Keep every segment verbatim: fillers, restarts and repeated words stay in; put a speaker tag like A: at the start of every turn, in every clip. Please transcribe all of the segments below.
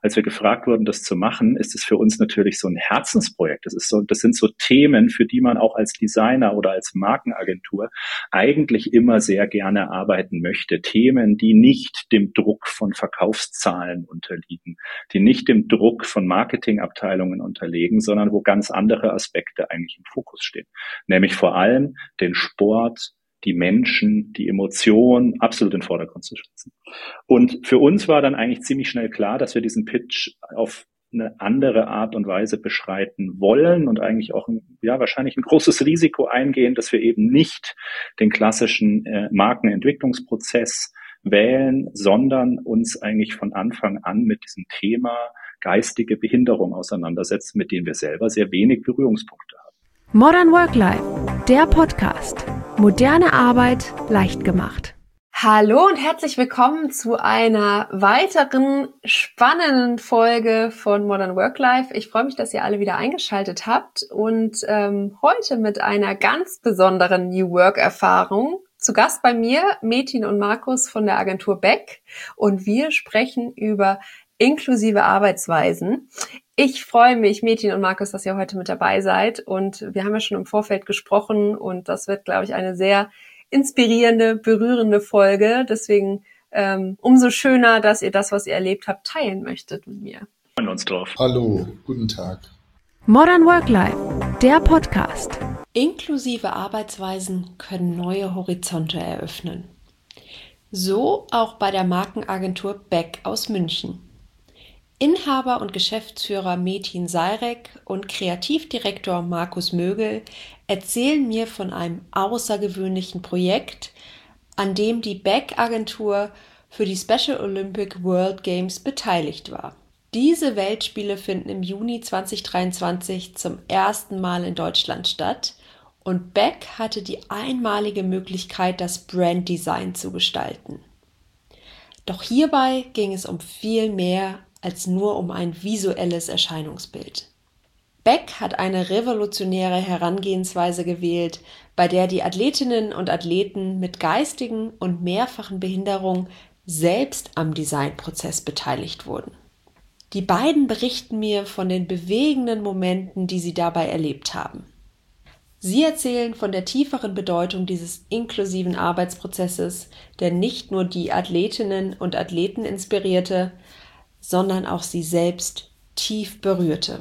A: als wir gefragt wurden, das zu machen, ist es für uns natürlich so ein Herzensprojekt. Das ist so, das sind so Themen, für die man auch als Designer oder als Markenagentur eigentlich immer sehr gerne arbeiten möchte. Themen, die nicht dem Druck von Verkaufszahlen unterliegen, die nicht dem Druck von Marketingabteilungen unterliegen, sondern wo ganz andere Aspekte eigentlich im Fokus stehen. Nämlich vor allem den Sport, die Menschen, die Emotionen absolut in den Vordergrund zu setzen. Und für uns war dann eigentlich ziemlich schnell klar, dass wir diesen Pitch auf eine andere Art und Weise beschreiten wollen und eigentlich auch ein, ja wahrscheinlich ein großes Risiko eingehen, dass wir eben nicht den klassischen äh, Markenentwicklungsprozess wählen, sondern uns eigentlich von Anfang an mit diesem Thema geistige Behinderung auseinandersetzen, mit dem wir selber sehr wenig Berührungspunkte haben.
B: Modern Work Life, der Podcast. Moderne Arbeit leicht gemacht.
C: Hallo und herzlich willkommen zu einer weiteren spannenden Folge von Modern Work Life. Ich freue mich, dass ihr alle wieder eingeschaltet habt und ähm, heute mit einer ganz besonderen New Work Erfahrung. Zu Gast bei mir Metin und Markus von der Agentur Beck und wir sprechen über inklusive Arbeitsweisen. Ich freue mich, Metin und Markus, dass ihr heute mit dabei seid und wir haben ja schon im Vorfeld gesprochen und das wird, glaube ich, eine sehr inspirierende, berührende Folge. Deswegen ähm, umso schöner, dass ihr das, was ihr erlebt habt, teilen möchtet mit mir.
A: Wir freuen uns drauf.
D: Hallo, guten Tag.
B: Modern Work Life, der Podcast.
E: Inklusive Arbeitsweisen können neue Horizonte eröffnen. So auch bei der Markenagentur Beck aus München. Inhaber und Geschäftsführer Metin Seyrek und Kreativdirektor Markus Mögel erzählen mir von einem außergewöhnlichen Projekt, an dem die Beck-Agentur für die Special Olympic World Games beteiligt war. Diese Weltspiele finden im Juni zwanzig dreiundzwanzig zum ersten Mal in Deutschland statt und Beck hatte die einmalige Möglichkeit, das Branddesign zu gestalten. Doch hierbei ging es um viel mehr als nur um ein visuelles Erscheinungsbild. Beck hat eine revolutionäre Herangehensweise gewählt, bei der die Athletinnen und Athleten mit geistigen und mehrfachen Behinderungen selbst am Designprozess beteiligt wurden. Die beiden berichten mir von den bewegenden Momenten, die sie dabei erlebt haben. Sie erzählen von der tieferen Bedeutung dieses inklusiven Arbeitsprozesses, der nicht nur die Athletinnen und Athleten inspirierte, sondern auch sie selbst tief berührte.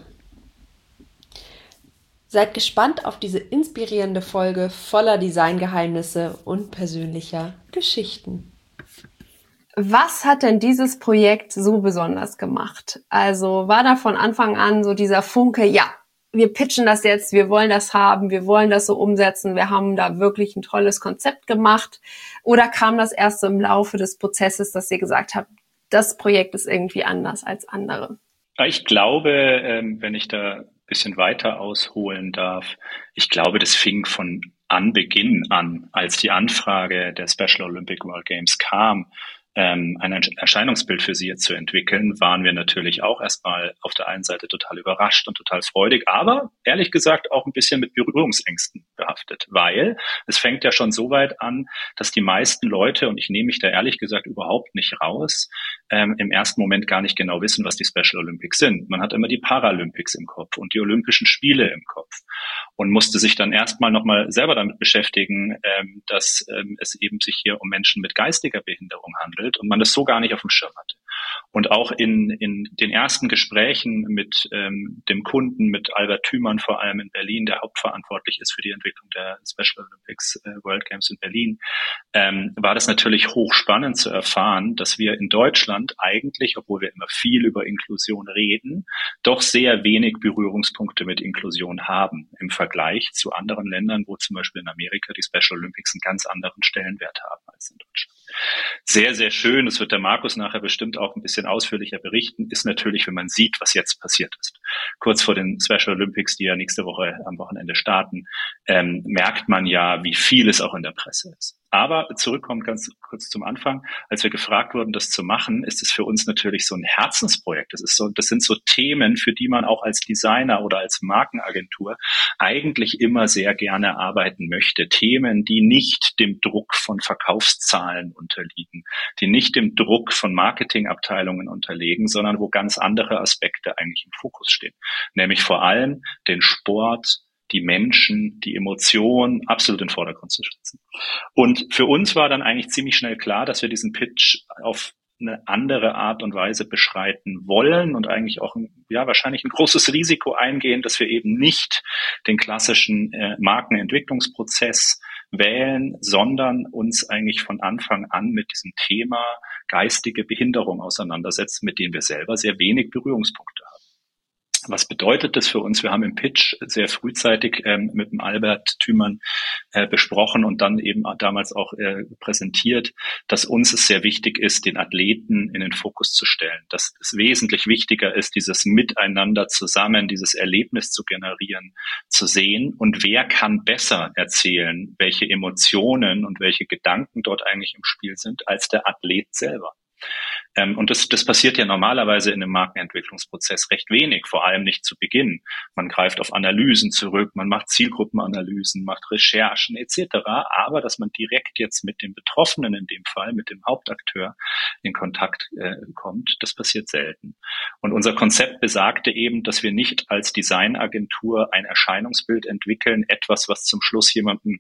E: Seid gespannt auf diese inspirierende Folge voller Designgeheimnisse und persönlicher Geschichten.
C: Was hat denn dieses Projekt so besonders gemacht? Also war da von Anfang an so dieser Funke, ja, wir pitchen das jetzt, wir wollen das haben, wir wollen das so umsetzen, wir haben da wirklich ein tolles Konzept gemacht? Oder kam das erst so im Laufe des Prozesses, dass ihr gesagt habt, das Projekt ist irgendwie anders als andere?
A: Ich glaube, wenn ich da ein bisschen weiter ausholen darf, ich glaube, das fing von Anbeginn an, als die Anfrage der Special Olympic World Games kam, ein Erscheinungsbild für sie zu entwickeln, waren wir natürlich auch erstmal auf der einen Seite total überrascht und total freudig, aber ehrlich gesagt auch ein bisschen mit Berührungsängsten behaftet, weil es fängt ja schon so weit an, dass die meisten Leute, und ich nehme mich da ehrlich gesagt überhaupt nicht raus, ähm, im ersten Moment gar nicht genau wissen, was die Special Olympics sind. Man hat immer die Paralympics im Kopf und die Olympischen Spiele im Kopf und musste sich dann erstmal nochmal selber damit beschäftigen, ähm, dass ähm, es eben sich hier um Menschen mit geistiger Behinderung handelt und man das so gar nicht auf dem Schirm hatte. Und auch in, in den ersten Gesprächen mit ähm, dem Kunden, mit Albert Thümann vor allem in Berlin, der hauptverantwortlich ist für die Entwicklung der Special Olympics äh, World Games in Berlin, ähm, war das natürlich hochspannend zu erfahren, dass wir in Deutschland eigentlich, obwohl wir immer viel über Inklusion reden, doch sehr wenig Berührungspunkte mit Inklusion haben im Vergleich zu anderen Ländern, wo zum Beispiel in Amerika die Special Olympics einen ganz anderen Stellenwert haben als in Deutschland. Sehr, sehr schön, das wird der Markus nachher bestimmt auch ein bisschen ausführlicher berichten, ist natürlich, wenn man sieht, was jetzt passiert ist. Kurz vor den Special Olympics, die ja nächste Woche am Wochenende starten, ähm, merkt man ja, wie viel es auch in der Presse ist. Aber zurückkommen ganz kurz zum Anfang, als wir gefragt wurden, das zu machen, ist es für uns natürlich so ein Herzensprojekt. Das ist so, das sind so Themen, für die man auch als Designer oder als Markenagentur eigentlich immer sehr gerne arbeiten möchte. Themen, die nicht dem Druck von Verkaufszahlen unterliegen, die nicht dem Druck von Marketingabteilungen unterliegen, sondern wo ganz andere Aspekte eigentlich im Fokus stehen. Nämlich vor allem den Sport, die Menschen, die Emotionen absolut in den Vordergrund zu setzen. Und für uns war dann eigentlich ziemlich schnell klar, dass wir diesen Pitch auf eine andere Art und Weise beschreiten wollen und eigentlich auch ja wahrscheinlich ein großes Risiko eingehen, dass wir eben nicht den klassischen äh, Markenentwicklungsprozess wählen, sondern uns eigentlich von Anfang an mit diesem Thema geistige Behinderung auseinandersetzen, mit dem wir selber sehr wenig Berührungspunkte haben. Was bedeutet das für uns? Wir haben im Pitch sehr frühzeitig ähm, mit dem Albert Thümann äh, besprochen und dann eben damals auch äh, präsentiert, dass uns es sehr wichtig ist, den Athleten in den Fokus zu stellen. Dass es wesentlich wichtiger ist, dieses Miteinander zusammen, dieses Erlebnis zu generieren, zu sehen. Und wer kann besser erzählen, welche Emotionen und welche Gedanken dort eigentlich im Spiel sind, als der Athlet selber? Ähm, und das, das passiert ja normalerweise in einem Markenentwicklungsprozess recht wenig, vor allem nicht zu Beginn. Man greift auf Analysen zurück, man macht Zielgruppenanalysen, macht Recherchen et cetera. Aber dass man direkt jetzt mit dem Betroffenen in dem Fall, mit dem Hauptakteur in Kontakt äh, kommt, das passiert selten. Und unser Konzept besagte eben, dass wir nicht als Designagentur ein Erscheinungsbild entwickeln, etwas, was zum Schluss jemandem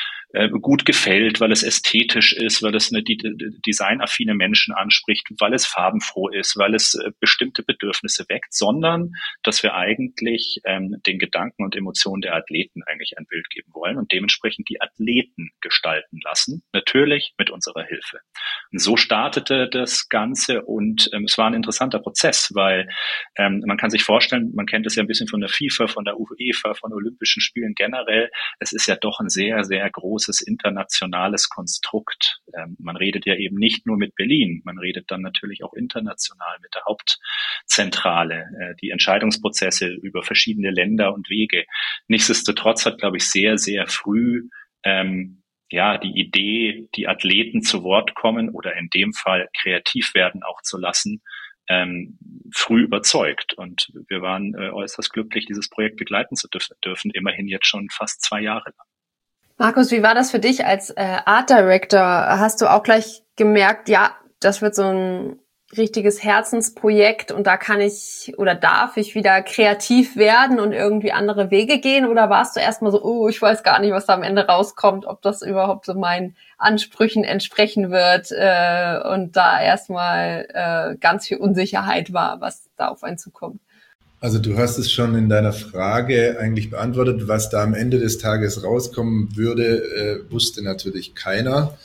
A: gut gefällt, weil es ästhetisch ist, weil es eine designaffine Menschen anspricht, weil es farbenfroh ist, weil es bestimmte Bedürfnisse weckt, sondern dass wir eigentlich ähm, den Gedanken und Emotionen der Athleten eigentlich ein Bild geben wollen und dementsprechend die Athleten gestalten lassen, natürlich mit unserer Hilfe. Und so startete das Ganze und ähm, es war ein interessanter Prozess, weil ähm, man kann sich vorstellen, man kennt es ja ein bisschen von der FIFA, von der UEFA, von Olympischen Spielen generell, es ist ja doch ein sehr, sehr großes internationales Konstrukt. Ähm, man redet ja eben nicht nur mit Berlin, man redet dann natürlich auch international mit der Hauptzentrale, äh, die Entscheidungsprozesse über verschiedene Länder und Wege. Nichtsdestotrotz hat, glaube ich, sehr, sehr früh ähm, ja die Idee, die Athleten zu Wort kommen oder in dem Fall kreativ werden auch zu lassen, ähm, früh überzeugt. Und wir waren äh, äußerst glücklich, dieses Projekt begleiten zu dürfen, dürfen, immerhin jetzt schon fast zwei Jahre lang.
C: Markus, wie war das für dich als äh, Art Director? Hast du auch gleich gemerkt, ja, das wird so ein richtiges Herzensprojekt und da kann ich oder darf ich wieder kreativ werden und irgendwie andere Wege gehen? Oder warst du erstmal so, oh, ich weiß gar nicht, was da am Ende rauskommt, ob das überhaupt so meinen Ansprüchen entsprechen wird äh, und da erstmal äh, ganz viel Unsicherheit war, was da auf einen zukommt?
D: Also du hast es schon in deiner Frage eigentlich beantwortet. Was da am Ende des Tages rauskommen würde, äh, wusste natürlich keiner.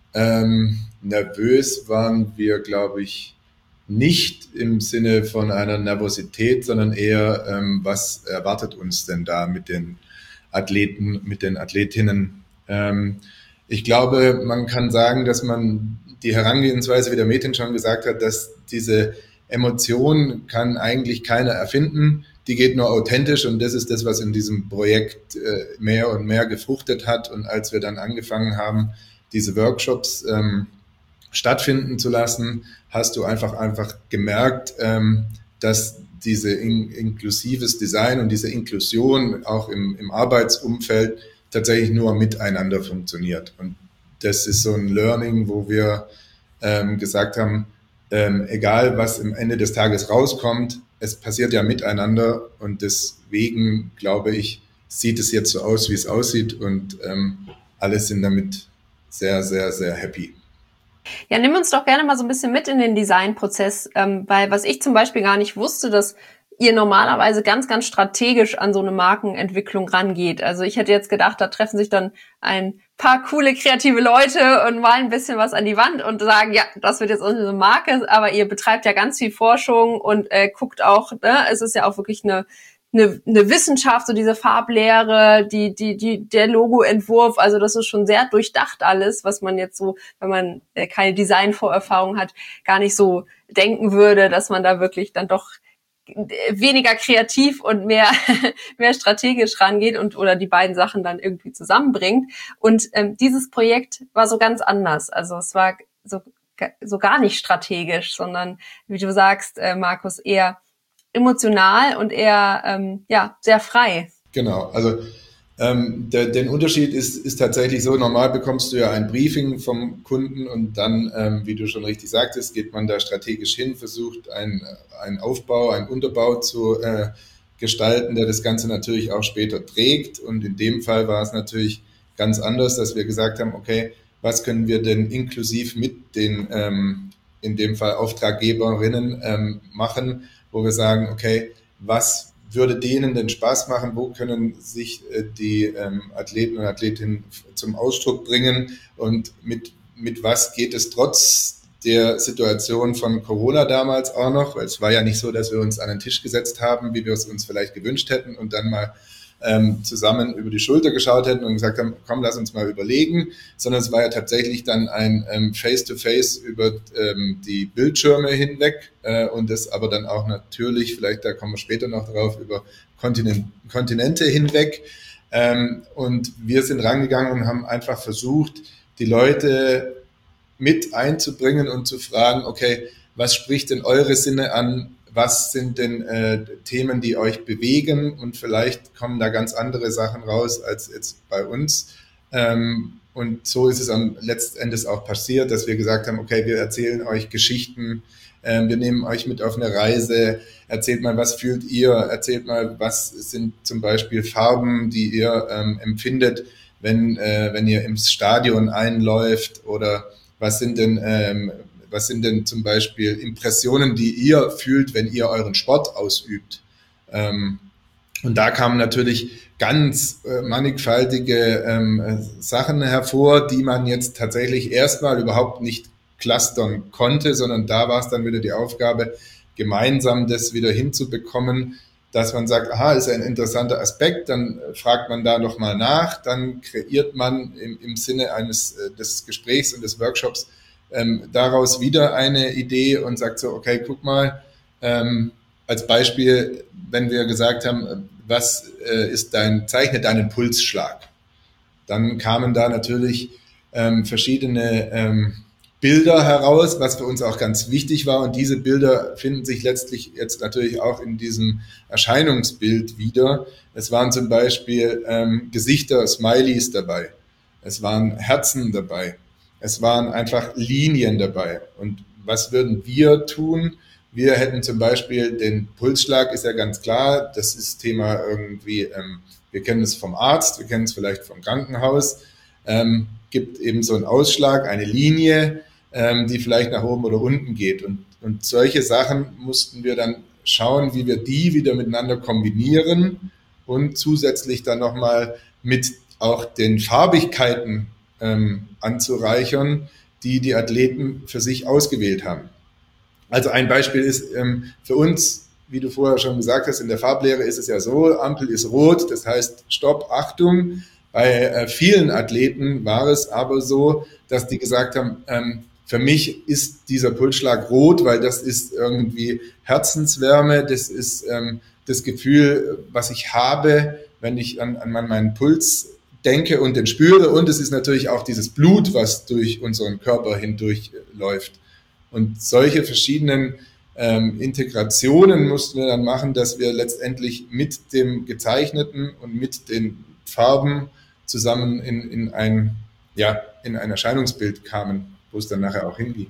D: Ähm, nervös waren wir, glaube ich, nicht im Sinne von einer Nervosität, sondern eher, ähm, was erwartet uns denn da mit den Athleten, mit den Athletinnen? Ähm, ich glaube, man kann sagen, dass man die Herangehensweise, wie der Metin schon gesagt hat, dass diese Emotion kann eigentlich keiner erfinden, die geht nur authentisch und das ist das, was in diesem Projekt äh, mehr und mehr gefruchtet hat. Und als wir dann angefangen haben, diese Workshops ähm, stattfinden zu lassen, hast du einfach einfach gemerkt, ähm, dass diese in, inklusives Design und diese Inklusion auch im, im Arbeitsumfeld tatsächlich nur miteinander funktioniert. Und das ist so ein Learning, wo wir ähm, gesagt haben, Ähm, egal, was am Ende des Tages rauskommt, es passiert ja miteinander und deswegen, glaube ich, sieht es jetzt so aus, wie es aussieht und ähm, alle sind damit sehr, sehr, sehr happy.
C: Ja, nimm uns doch gerne mal so ein bisschen mit in den Designprozess, ähm, weil was ich zum Beispiel gar nicht wusste, dass ihr normalerweise ganz, ganz strategisch an so eine Markenentwicklung rangeht. Also ich hätte jetzt gedacht, da treffen sich dann ein paar coole, kreative Leute und malen ein bisschen was an die Wand und sagen, ja, das wird jetzt unsere Marke, aber ihr betreibt ja ganz viel Forschung und äh, guckt auch, ne, es ist ja auch wirklich eine eine, eine Wissenschaft, so diese Farblehre, die die die der Logoentwurf, also das ist schon sehr durchdacht alles, was man jetzt so, wenn man äh, keine Designvorerfahrung hat, gar nicht so denken würde, dass man da wirklich dann doch weniger kreativ und mehr mehr strategisch rangeht und oder die beiden Sachen dann irgendwie zusammenbringt. Und ähm, dieses Projekt war so ganz anders. Also es war so so gar nicht strategisch, sondern wie du sagst, äh, Markus, eher emotional und eher ähm, ja sehr frei.
D: Genau, also ähm, der, den Unterschied ist, ist tatsächlich so, normal bekommst du ja ein Briefing vom Kunden und dann, ähm, wie du schon richtig sagtest, geht man da strategisch hin, versucht einen, einen Aufbau, einen Unterbau zu äh, gestalten, der das Ganze natürlich auch später trägt. Und in dem Fall war es natürlich ganz anders, dass wir gesagt haben, okay, was können wir denn inklusiv mit den, ähm, in dem Fall Auftraggeberinnen ähm, machen, wo wir sagen, okay, was würde denen denn Spaß machen, wo können sich äh, die ähm, Athleten und Athletinnen zum Ausdruck bringen und mit, mit was geht es trotz der Situation von Corona damals auch noch, weil es war ja nicht so, dass wir uns an den Tisch gesetzt haben, wie wir es uns vielleicht gewünscht hätten und dann mal ähm, zusammen über die Schulter geschaut hätten und gesagt haben, komm, lass uns mal überlegen, sondern es war ja tatsächlich dann ein ähm, Face-to-Face über ähm, die Bildschirme hinweg äh, und das aber dann auch natürlich, vielleicht da kommen wir später noch drauf, über Kontinent, Kontinente hinweg. Ähm, und wir sind rangegangen und haben einfach versucht, die Leute mit einzubringen und zu fragen, okay, was spricht denn eure Sinne an? Was sind denn äh, Themen, die euch bewegen? Und vielleicht kommen da ganz andere Sachen raus als jetzt bei uns. Ähm, und so ist es am letzten Endes auch passiert, dass wir gesagt haben, okay, wir erzählen euch Geschichten, äh, wir nehmen euch mit auf eine Reise, erzählt mal, was fühlt ihr, erzählt mal, was sind zum Beispiel Farben, die ihr ähm, empfindet, wenn, äh, wenn ihr ins Stadion einläuft, oder was sind denn ähm, Was sind denn zum Beispiel Impressionen, die ihr fühlt, wenn ihr euren Sport ausübt? Ähm, und da kamen natürlich ganz äh, mannigfaltige ähm, Sachen hervor, die man jetzt tatsächlich erstmal überhaupt nicht clustern konnte, sondern da war es dann wieder die Aufgabe, gemeinsam das wieder hinzubekommen, dass man sagt, aha, ist ein interessanter Aspekt, dann fragt man da nochmal nach, dann kreiert man im, im Sinne eines äh, des Gesprächs und des Workshops Ähm, daraus wieder eine Idee und sagt so, okay, guck mal, ähm, als Beispiel, wenn wir gesagt haben, was äh, ist dein, zeichne deinen Pulsschlag, dann kamen da natürlich ähm, verschiedene ähm, Bilder heraus, was für uns auch ganz wichtig war, und diese Bilder finden sich letztlich jetzt natürlich auch in diesem Erscheinungsbild wieder. Es waren zum Beispiel ähm, Gesichter, Smileys dabei, es waren Herzen dabei. Es waren einfach Linien dabei. Und was würden wir tun? Wir hätten zum Beispiel den Pulsschlag, ist ja ganz klar, das ist Thema irgendwie, ähm, wir kennen es vom Arzt, wir kennen es vielleicht vom Krankenhaus, ähm, gibt eben so einen Ausschlag, eine Linie, ähm, die vielleicht nach oben oder unten geht. Und, und solche Sachen mussten wir dann schauen, wie wir die wieder miteinander kombinieren und zusätzlich dann nochmal mit auch den Farbigkeiten Ähm, anzureichern, die die Athleten für sich ausgewählt haben. Also ein Beispiel ist ähm, für uns, wie du vorher schon gesagt hast, in der Farblehre ist es ja so, Ampel ist rot, das heißt Stopp, Achtung. Bei äh, vielen Athleten war es aber so, dass die gesagt haben, ähm, für mich ist dieser Pulsschlag rot, weil das ist irgendwie Herzenswärme, das ist ähm, das Gefühl, was ich habe, wenn ich an, an meinen Puls denke und den spüre, und es ist natürlich auch dieses Blut, was durch unseren Körper hindurch läuft. Und solche verschiedenen ähm, Integrationen mussten wir dann machen, dass wir letztendlich mit dem Gezeichneten und mit den Farben zusammen in, in, ein, ja, in ein Erscheinungsbild kamen, wo es dann nachher auch hinging.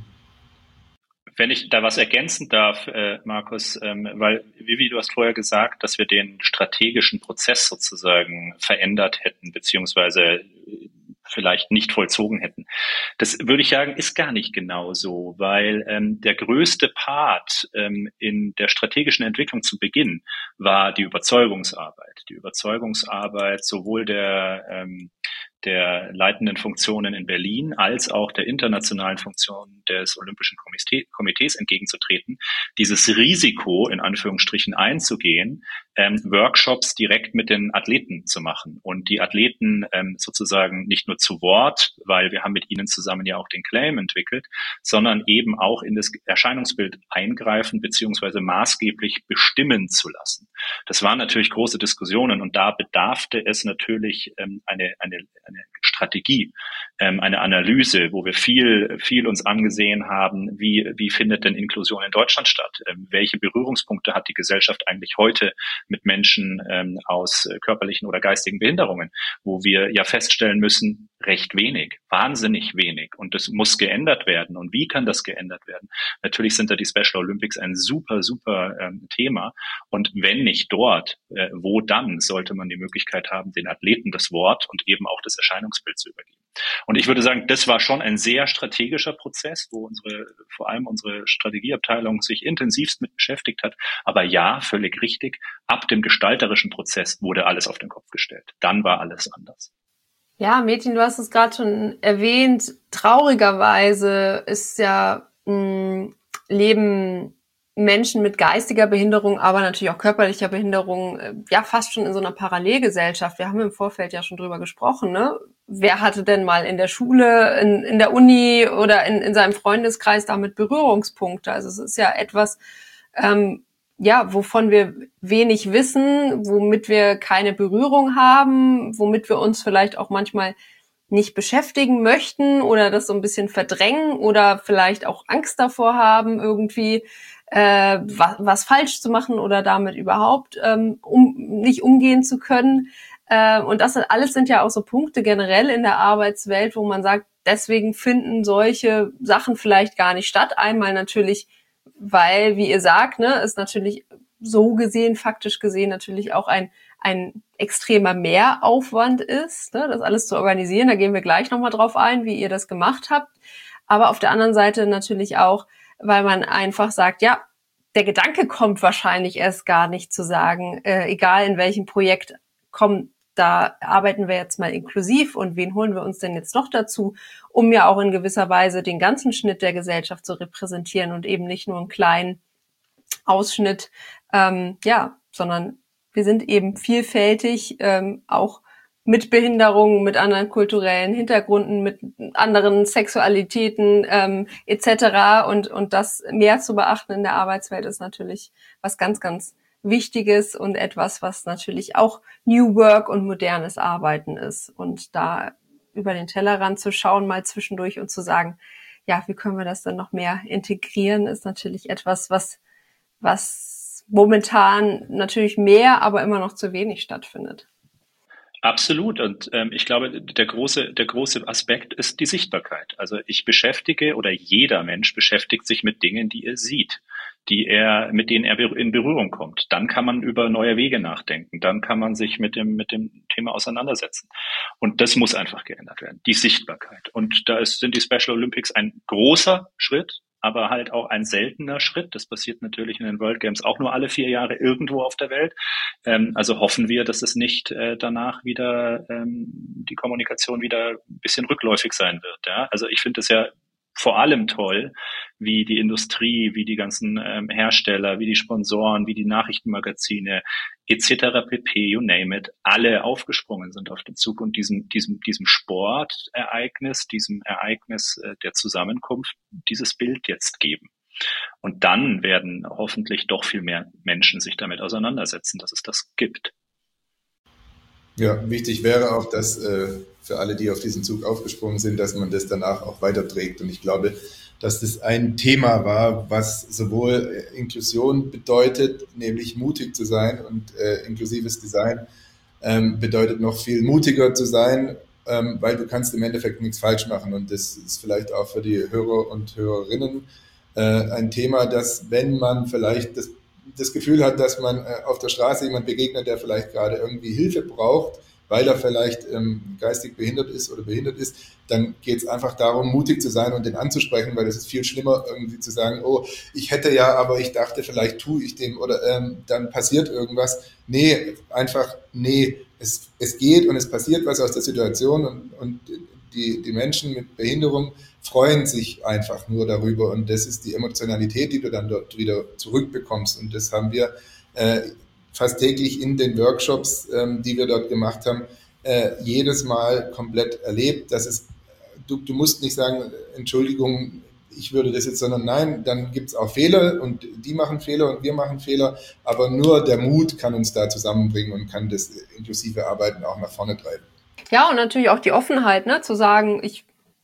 A: Wenn ich da was ergänzen darf, äh, Markus, ähm, weil, Vivi, du hast vorher gesagt, dass wir den strategischen Prozess sozusagen verändert hätten, beziehungsweise vielleicht nicht vollzogen hätten. Das würde ich sagen, ist gar nicht genau so, weil ähm, der größte Part ähm, in der strategischen Entwicklung zu Beginn war die Überzeugungsarbeit. Die Überzeugungsarbeit sowohl der ähm, der leitenden Funktionen in Berlin als auch der internationalen Funktion des Olympischen Komitees entgegenzutreten, dieses Risiko in Anführungsstrichen einzugehen, ähm, Workshops direkt mit den Athleten zu machen und die Athleten ähm, sozusagen nicht nur zu Wort, weil wir haben mit ihnen zusammen ja auch den Claim entwickelt, sondern eben auch in das Erscheinungsbild eingreifen bzw. maßgeblich bestimmen zu lassen. Das waren natürlich große Diskussionen und da bedarfte es natürlich ähm, eine, eine, eine Strategie, ähm, eine Analyse, wo wir viel, viel uns angesehen haben, wie, wie findet denn Inklusion in Deutschland statt? Ähm, welche Berührungspunkte hat die Gesellschaft eigentlich heute mit Menschen ähm, aus äh, körperlichen oder geistigen Behinderungen, wo wir ja feststellen müssen, recht wenig, wahnsinnig wenig und das muss geändert werden. Und wie kann das geändert werden? Natürlich sind da die Special Olympics ein super, super ähm, Thema und wenn nicht dort, äh, wo dann sollte man die Möglichkeit haben, den Athleten das Wort und eben auch das Erscheinungsbild zu übergeben. Und ich würde sagen, das war schon ein sehr strategischer Prozess, wo unsere, vor allem unsere Strategieabteilung sich intensivst mit beschäftigt hat. Aber ja, völlig richtig, ab dem gestalterischen Prozess wurde alles auf den Kopf gestellt. Dann war alles anders.
C: Ja, Metin, du hast es gerade schon erwähnt. Traurigerweise ist ja mh, Leben Menschen mit geistiger Behinderung, aber natürlich auch körperlicher Behinderung, äh, ja fast schon in so einer Parallelgesellschaft. Wir haben im Vorfeld ja schon drüber gesprochen, ne? Wer hatte denn mal in der Schule, in, in der Uni oder in, in seinem Freundeskreis damit Berührungspunkte? Also es ist ja etwas, ähm, ja, wovon wir wenig wissen, womit wir keine Berührung haben, womit wir uns vielleicht auch manchmal nicht beschäftigen möchten oder das so ein bisschen verdrängen oder vielleicht auch Angst davor haben, irgendwie äh, was, was falsch zu machen oder damit überhaupt ähm, um, nicht umgehen zu können. Äh, und das alles sind ja auch so Punkte generell in der Arbeitswelt, wo man sagt, deswegen finden solche Sachen vielleicht gar nicht statt. Einmal natürlich, weil, wie ihr sagt, ne, ist natürlich so gesehen, faktisch gesehen natürlich auch ein ein extremer Mehraufwand ist, ne, das alles zu organisieren. Da gehen wir gleich nochmal drauf ein, wie ihr das gemacht habt. Aber auf der anderen Seite natürlich auch, weil man einfach sagt, ja, der Gedanke kommt wahrscheinlich erst gar nicht zu sagen, äh, egal in welchem Projekt, komm, da arbeiten wir jetzt mal inklusiv und wen holen wir uns denn jetzt noch dazu, um ja auch in gewisser Weise den ganzen Schnitt der Gesellschaft zu repräsentieren und eben nicht nur einen kleinen Ausschnitt, ähm, ja, sondern wir sind eben vielfältig, ähm, auch mit Behinderungen, mit anderen kulturellen Hintergründen, mit anderen Sexualitäten ähm, et cetera. Und und das mehr zu beachten in der Arbeitswelt ist natürlich was ganz, ganz Wichtiges und etwas, was natürlich auch New Work und modernes Arbeiten ist. Und da über den Tellerrand zu schauen, mal zwischendurch und zu sagen, ja, wie können wir das dann noch mehr integrieren, ist natürlich etwas, was was momentan natürlich mehr, aber immer noch zu wenig stattfindet.
A: Absolut. Und ähm, ich glaube, der große, der große Aspekt ist die Sichtbarkeit. Also ich beschäftige oder jeder Mensch beschäftigt sich mit Dingen, die er sieht, die er, mit denen er in Berührung kommt. Dann kann man über neue Wege nachdenken. Dann kann man sich mit dem, mit dem Thema auseinandersetzen. Und das muss einfach geändert werden. Die Sichtbarkeit. Und da ist, sind die Special Olympics ein großer Schritt, aber halt auch ein seltener Schritt. Das passiert natürlich in den World Games auch nur alle vier Jahre irgendwo auf der Welt. Ähm, also hoffen wir, dass es nicht äh, danach wieder ähm, die Kommunikation wieder ein bisschen rückläufig sein wird. Ja? Also ich finde es ja vor allem toll, wie die Industrie, wie die ganzen ähm, Hersteller, wie die Sponsoren, wie die Nachrichtenmagazine et cetera pp, you name it, alle aufgesprungen sind auf den Zug und diesem diesem diesem Sportereignis, diesem Ereignis äh, der Zusammenkunft dieses Bild jetzt geben. Und dann werden hoffentlich doch viel mehr Menschen sich damit auseinandersetzen, dass es das gibt.
D: Ja, wichtig wäre auch, dass äh, für alle, die auf diesen Zug aufgesprungen sind, dass man das danach auch weiterträgt. Und ich glaube, dass das ein Thema war, was sowohl Inklusion bedeutet, nämlich mutig zu sein, und äh, inklusives Design ähm, bedeutet noch viel mutiger zu sein, ähm, weil du kannst im Endeffekt nichts falsch machen. Und das ist vielleicht auch für die Hörer und Hörerinnen äh, ein Thema, dass wenn man vielleicht das das Gefühl hat, dass man äh, auf der Straße jemand begegnet, der vielleicht gerade irgendwie Hilfe braucht, weil er vielleicht ähm, geistig behindert ist oder behindert ist, dann geht es einfach darum, mutig zu sein und den anzusprechen, weil es ist viel schlimmer, irgendwie zu sagen, oh, ich hätte ja, aber ich dachte, vielleicht tue ich dem oder ähm, dann passiert irgendwas. Nee, einfach, nee, es, es geht und es passiert was aus der Situation und, und die, die Menschen mit Behinderung freuen sich einfach nur darüber und das ist die Emotionalität, die du dann dort wieder zurückbekommst und das haben wir äh, fast täglich in den Workshops, ähm, die wir dort gemacht haben, äh, jedes Mal komplett erlebt, dass es, du, du musst nicht sagen, Entschuldigung, ich würde das jetzt, sondern nein, dann gibt es auch Fehler und die machen Fehler und wir machen Fehler, aber nur der Mut kann uns da zusammenbringen und kann das inklusive Arbeiten auch nach vorne treiben.
C: Ja, und natürlich auch die Offenheit, ne, zu sagen, ich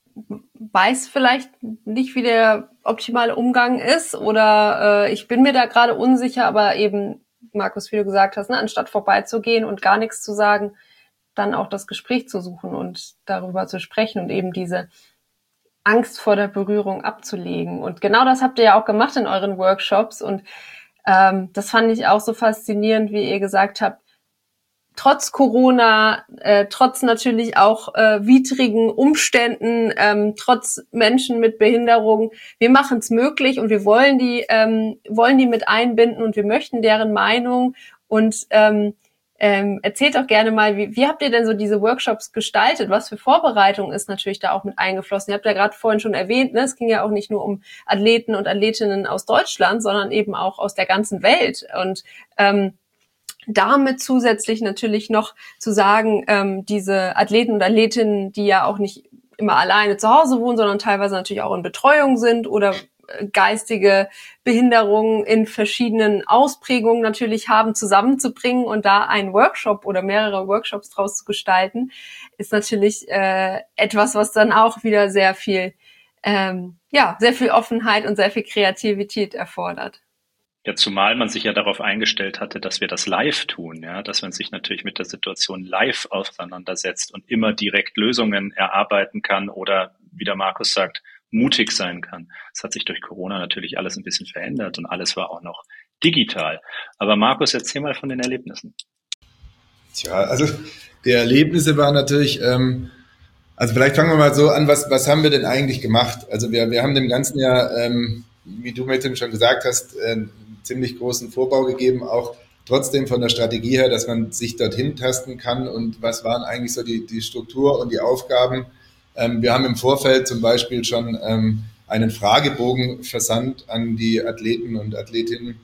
C: weiß vielleicht nicht, wie der optimale Umgang ist oder äh, ich bin mir da gerade unsicher, aber eben, Markus, wie du gesagt hast, ne, anstatt vorbeizugehen und gar nichts zu sagen, dann auch das Gespräch zu suchen und darüber zu sprechen und eben diese Angst vor der Berührung abzulegen. Und genau das habt ihr ja auch gemacht in euren Workshops und ähm, das fand ich auch so faszinierend, wie ihr gesagt habt, trotz Corona, äh, trotz natürlich auch äh, widrigen Umständen, ähm, trotz Menschen mit Behinderung, wir machen es möglich und wir wollen die ähm, wollen die mit einbinden und wir möchten deren Meinung und ähm, ähm, erzählt auch gerne mal, wie, wie habt ihr denn so diese Workshops gestaltet? Was für Vorbereitung ist natürlich da auch mit eingeflossen? Ihr habt ja gerade vorhin schon erwähnt, ne, es ging ja auch nicht nur um Athleten und Athletinnen aus Deutschland, sondern eben auch aus der ganzen Welt und ähm, damit zusätzlich natürlich noch zu sagen, ähm, diese Athleten und Athletinnen, die ja auch nicht immer alleine zu Hause wohnen, sondern teilweise natürlich auch in Betreuung sind oder äh, geistige Behinderungen in verschiedenen Ausprägungen natürlich haben, zusammenzubringen und da einen Workshop oder mehrere Workshops draus zu gestalten, ist natürlich äh, etwas, was dann auch wieder sehr viel, ähm, ja, sehr viel Offenheit und sehr viel Kreativität erfordert.
A: Ja, zumal man sich ja darauf eingestellt hatte, dass wir das live tun, ja, dass man sich natürlich mit der Situation live auseinandersetzt und immer direkt Lösungen erarbeiten kann oder, wie der Markus sagt, mutig sein kann. Das hat sich durch Corona natürlich alles ein bisschen verändert und alles war auch noch digital. Aber Markus, erzähl mal von den Erlebnissen.
D: Tja, also die Erlebnisse waren natürlich, ähm, also vielleicht fangen wir mal so an, was, was haben wir denn eigentlich gemacht? Also wir, wir haben dem Ganzen ja, ähm, wie du mit dem schon gesagt hast, äh, ziemlich großen Vorbau gegeben, auch trotzdem von der Strategie her, dass man sich dorthin tasten kann und was waren eigentlich so die, die Struktur und die Aufgaben. Ähm, wir haben im Vorfeld zum Beispiel schon ähm, einen Fragebogen versandt an die Athleten und Athletinnen,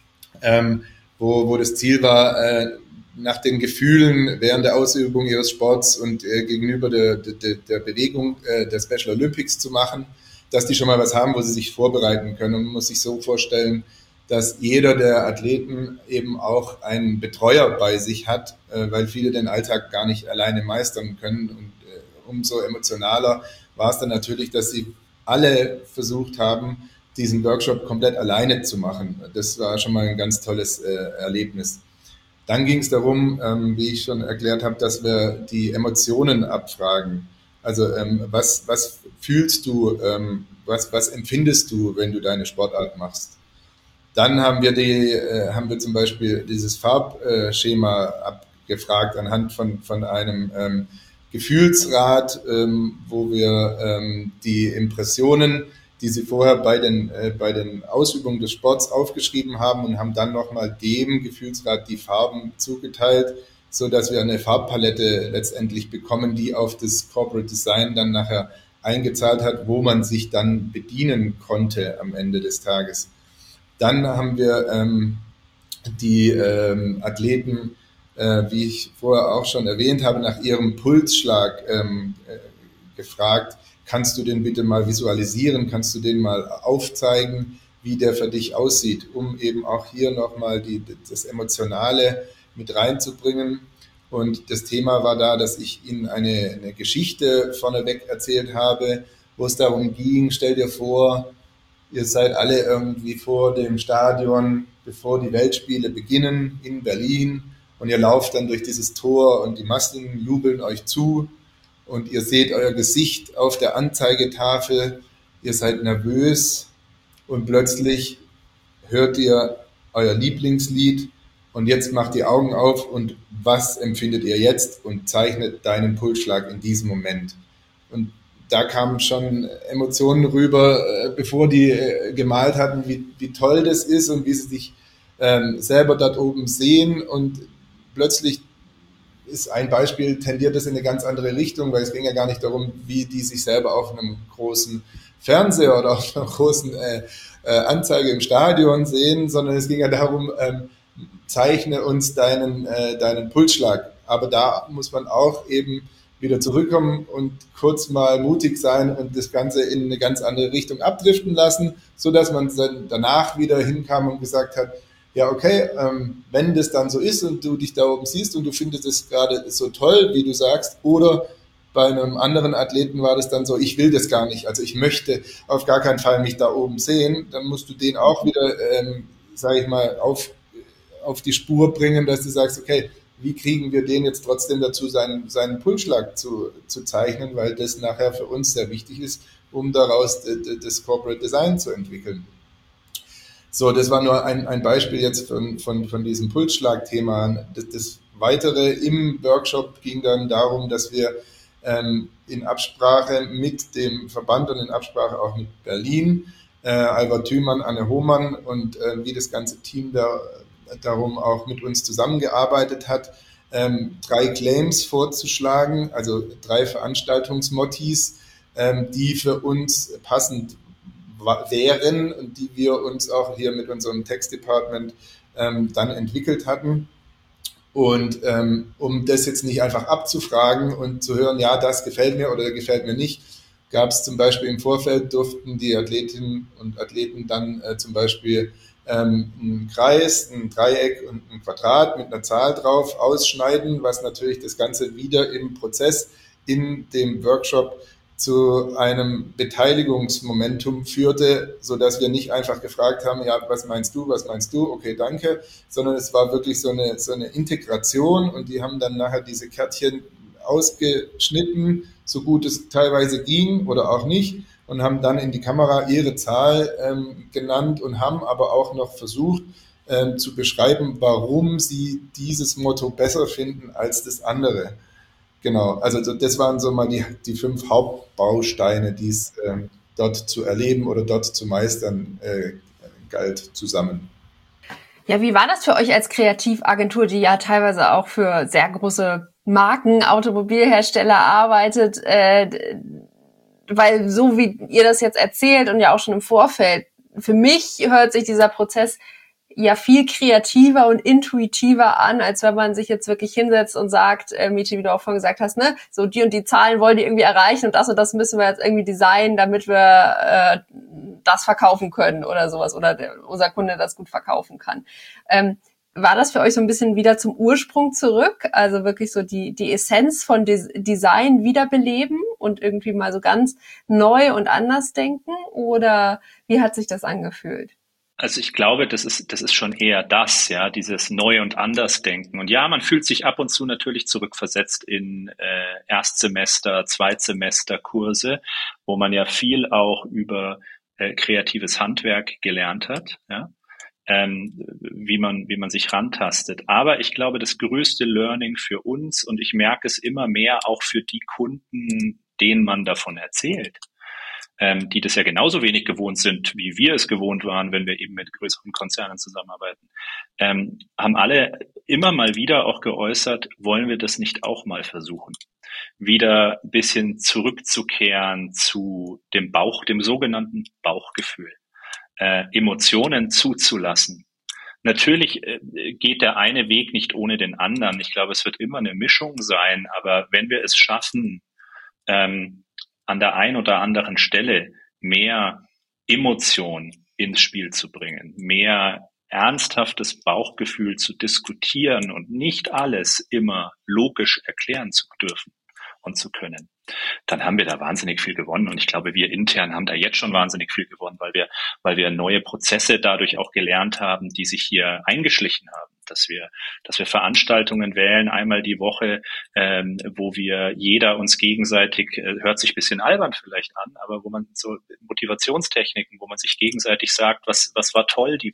D: ähm, wo, wo das Ziel war, äh, nach den Gefühlen während der Ausübung ihres Sports und äh, gegenüber der, der, der Bewegung äh, der Special Olympics zu machen, dass die schon mal was haben, wo sie sich vorbereiten können. Und man muss sich so vorstellen, dass jeder der Athleten eben auch einen Betreuer bei sich hat, äh, weil viele den Alltag gar nicht alleine meistern können. Und äh, umso emotionaler war es dann natürlich, dass sie alle versucht haben, diesen Workshop komplett alleine zu machen. Das war schon mal ein ganz tolles äh, Erlebnis. Dann ging es darum, ähm, wie ich schon erklärt habe, dass wir die Emotionen abfragen. Also ähm, was, was fühlst du, ähm, was, was empfindest du, wenn du deine Sportart machst? Dann haben wir die, äh, haben wir zum Beispiel dieses Farbschema abgefragt anhand von von einem ähm, Gefühlsrad, ähm, wo wir ähm, die Impressionen, die sie vorher bei den äh, bei den Ausübungen des Sports aufgeschrieben haben und haben dann nochmal dem Gefühlsrad die Farben zugeteilt, so dass wir eine Farbpalette letztendlich bekommen, die auf das Corporate Design dann nachher eingezahlt hat, wo man sich dann bedienen konnte am Ende des Tages. Dann haben wir ähm, die ähm, Athleten, äh, wie ich vorher auch schon erwähnt habe, nach ihrem Pulsschlag ähm, äh, gefragt, kannst du den bitte mal visualisieren, kannst du den mal aufzeigen, wie der für dich aussieht, um eben auch hier nochmal die, das Emotionale mit reinzubringen. Und das Thema war da, dass ich Ihnen eine, eine Geschichte vorneweg erzählt habe, wo es darum ging, stell dir vor, ihr seid alle irgendwie vor dem Stadion, bevor die Weltspiele beginnen in Berlin und ihr lauft dann durch dieses Tor und die Massen jubeln euch zu und ihr seht euer Gesicht auf der Anzeigetafel, ihr seid nervös und plötzlich hört ihr euer Lieblingslied Und jetzt mach die Augen auf und was empfindet ihr jetzt und zeichnet deinen Pulsschlag in diesem Moment. Und da kamen schon Emotionen rüber, bevor die gemalt hatten, wie, wie toll das ist und wie sie sich ähm, selber dort oben sehen. Und plötzlich ist ein Beispiel, tendiert das in eine ganz andere Richtung, weil es ging ja gar nicht darum, wie die sich selber auf einem großen Fernseher oder auf einer großen äh, äh, Anzeige im Stadion sehen, sondern es ging ja darum, ähm, zeichne uns deinen, äh, deinen Pulsschlag. Aber da muss man auch eben wieder zurückkommen und kurz mal mutig sein und das Ganze in eine ganz andere Richtung abdriften lassen, so dass man dann danach wieder hinkam und gesagt hat, ja okay, ähm, wenn das dann so ist und du dich da oben siehst und du findest es gerade so toll, wie du sagst, oder bei einem anderen Athleten war das dann so, ich will das gar nicht, also ich möchte auf gar keinen Fall mich da oben sehen, dann musst du den auch wieder, ähm, sage ich mal, auf, auf die Spur bringen, dass du sagst, okay, wie kriegen wir den jetzt trotzdem dazu, seinen, seinen Pulsschlag zu, zu zeichnen, weil das nachher für uns sehr wichtig ist, um daraus das Corporate Design zu entwickeln. So, das war nur ein, ein Beispiel jetzt von, von, von diesem Pulsschlag-Thema. Das, das Weitere im Workshop ging dann darum, dass wir ähm, in Absprache mit dem Verband und in Absprache auch mit Berlin, äh, Albert Thümann, Anne Hohmann und äh, wie das ganze Team da darum auch mit uns zusammengearbeitet hat, ähm, drei Claims vorzuschlagen, also drei Veranstaltungsmottis, ähm, die für uns passend wären und die wir uns auch hier mit unserem Text-Department ähm, dann entwickelt hatten. Und ähm, um das jetzt nicht einfach abzufragen und zu hören, ja, das gefällt mir oder gefällt mir nicht, gab es zum Beispiel im Vorfeld, durften die Athletinnen und Athleten dann äh, zum Beispiel ähm, einen Kreis, ein Dreieck und ein Quadrat mit einer Zahl drauf ausschneiden, was natürlich das Ganze wieder im Prozess in dem Workshop zu einem Beteiligungsmomentum führte, so dass wir nicht einfach gefragt haben, ja, was meinst du, was meinst du, okay, danke, sondern es war wirklich so eine, so eine Integration und die haben dann nachher diese Kärtchen ausgeschnitten, so gut es teilweise ging oder auch nicht und haben dann in die Kamera ihre Zahl ähm, genannt und haben aber auch noch versucht ähm, zu beschreiben, warum sie dieses Motto besser finden als das andere. Genau, also das waren so mal die, die fünf Hauptbausteine, die es ähm, dort zu erleben oder dort zu meistern äh, galt zusammen.
C: Ja, wie war das für euch als Kreativagentur, die ja teilweise auch für sehr große Marken, Automobilhersteller arbeitet? Äh, weil so wie ihr das jetzt erzählt und ja auch schon im Vorfeld, für mich hört sich dieser Prozess ja viel kreativer und intuitiver an, als wenn man sich jetzt wirklich hinsetzt und sagt, äh, Michi, wie du auch vorhin gesagt hast, ne, so die und die Zahlen wollen die irgendwie erreichen und das und das müssen wir jetzt irgendwie designen, damit wir äh, das verkaufen können oder sowas oder der, unser Kunde das gut verkaufen kann. Ähm, war das für euch so ein bisschen wieder zum Ursprung zurück? Also wirklich so die die Essenz von Des- Design wiederbeleben und irgendwie mal so ganz neu und anders denken? Oder wie hat sich das angefühlt?
A: Also ich glaube, das ist, das ist schon eher das, ja, dieses Neu- und Andersdenken. Und ja, man fühlt sich ab und zu natürlich zurückversetzt in äh, Erstsemester, Zweitsemester-Kurse, wo man ja viel auch über äh, kreatives Handwerk gelernt hat, ja, ähm, wie man, wie man sich rantastet. Aber ich glaube, das größte Learning für uns, und ich merke es immer mehr auch für die Kunden, denen man davon erzählt, Ähm, die das ja genauso wenig gewohnt sind, wie wir es gewohnt waren, wenn wir eben mit größeren Konzernen zusammenarbeiten, ähm, haben alle immer mal wieder auch geäußert, wollen wir das nicht auch mal versuchen? Wieder ein bisschen zurückzukehren zu dem Bauch, dem sogenannten Bauchgefühl, äh, Emotionen zuzulassen. Natürlich äh, geht der eine Weg nicht ohne den anderen. Ich glaube, es wird immer eine Mischung sein, aber wenn wir es schaffen, ähm, an der einen oder anderen Stelle mehr Emotion ins Spiel zu bringen, mehr ernsthaftes Bauchgefühl zu diskutieren und nicht alles immer logisch erklären zu dürfen und zu können, dann haben wir da wahnsinnig viel gewonnen. Und ich glaube, wir intern haben da jetzt schon wahnsinnig viel gewonnen, weil wir, weil wir neue Prozesse dadurch auch gelernt haben, die sich hier eingeschlichen haben, dass wir, dass wir Veranstaltungen wählen, einmal die Woche, ähm, wo wir jeder uns gegenseitig, äh, hört sich ein bisschen albern vielleicht an, aber wo man so Motivationstechniken, wo man sich gegenseitig sagt, was, was war toll die Woche.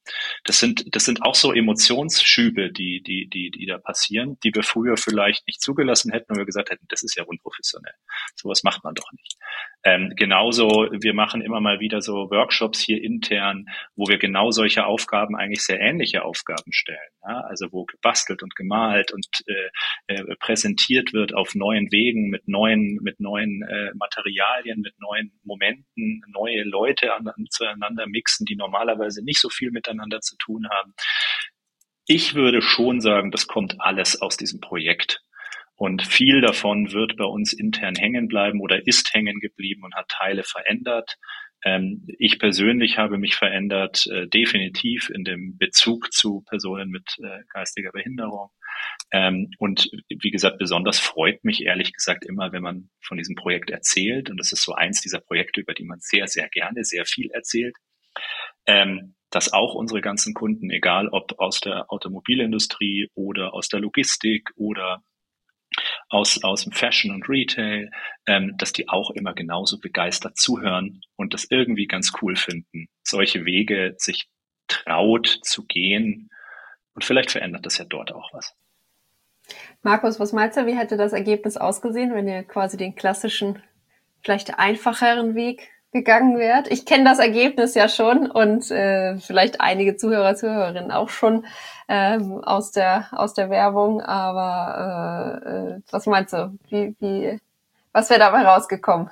A: Das sind, das sind auch so Emotionsschübe, die, die, die, die da passieren, die wir früher vielleicht nicht zugelassen hätten, und wir gesagt hätten, das ist ja unprofessionell. Sowas macht man doch nicht. Ähm, genauso, wir machen immer mal wieder so Workshops hier intern, wo wir genau solche Aufgaben, eigentlich sehr ähnliche Aufgaben stellen. Ja? Also wo gebastelt und gemalt und äh, äh, präsentiert wird auf neuen Wegen, mit neuen, mit neuen äh, Materialien, mit neuen Momenten, neue Leute an, zueinander mixen, die normalerweise nicht so viel miteinander zu tun haben. Ich würde schon sagen, das kommt alles aus diesem Projekt. Und viel davon wird bei uns intern hängen bleiben oder ist hängen geblieben und hat Teile verändert. Ähm, ich persönlich habe mich verändert, äh, definitiv in dem Bezug zu Personen mit äh, geistiger Behinderung. Ähm, und wie gesagt, besonders freut mich ehrlich gesagt immer, wenn man von diesem Projekt erzählt. Und das ist so eins dieser Projekte, über die man sehr, sehr gerne, sehr viel erzählt. Ähm, dass auch unsere ganzen Kunden, egal ob aus der Automobilindustrie oder aus der Logistik oder aus, aus dem Fashion und Retail, ähm, dass die auch immer genauso begeistert zuhören und das irgendwie ganz cool finden, solche Wege sich traut zu gehen. Und vielleicht verändert das ja dort auch was.
C: Markus, was meinst du, wie hätte das Ergebnis ausgesehen, wenn ihr quasi den klassischen, vielleicht einfacheren Weg gegangen wärt? Ich kenne das Ergebnis ja schon und äh, vielleicht einige Zuhörer, Zuhörerinnen auch schon ähm, aus der aus der Werbung, aber äh, äh, was meinst du? Wie, wie, was wäre dabei rausgekommen?